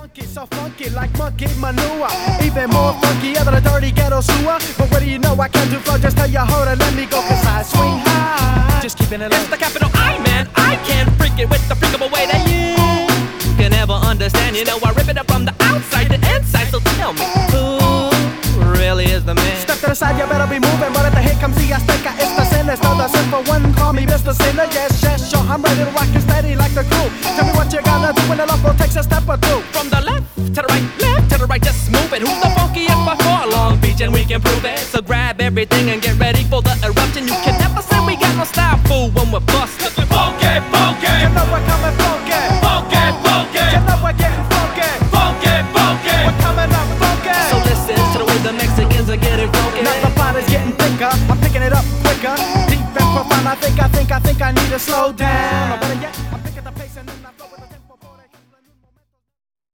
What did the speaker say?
funky, so funky like monkey manure. Even more funkier than a dirty ghetto sewer. But what do you know, I can't do flow, just tell you hold it, let me go, cause I swing high. Just keeping it low. It's the capital I, man, I can't freak it with the freakable way that you can never understand. You know I rip it up from the outside to inside, so tell me, who really is the man? Step to the side, you better be moving, but at the hit comes the Azteca, it's the sinister, the simple one, call me Mr. Sinner, yes, yes, sure, I'm ready to rock you steady like the crew. Tell me what you gotta do when the love flow takes a step or two. From the left to the right, left to the right, just move it. Who's the funkiest before Long Beach, and we can prove it. So grab everything and get ready for the eruption. You can never say we got no style, fool, when we're busted. Funky, funky, You know we're coming funky, funky, funky, you know we're getting funky, funky, funky. we're coming up funky. So listen to the way the Mexicans are getting funky. Now the body's getting thicker, I'm picking it up quicker, deep and profound. I think I need to slow down. Or better yet,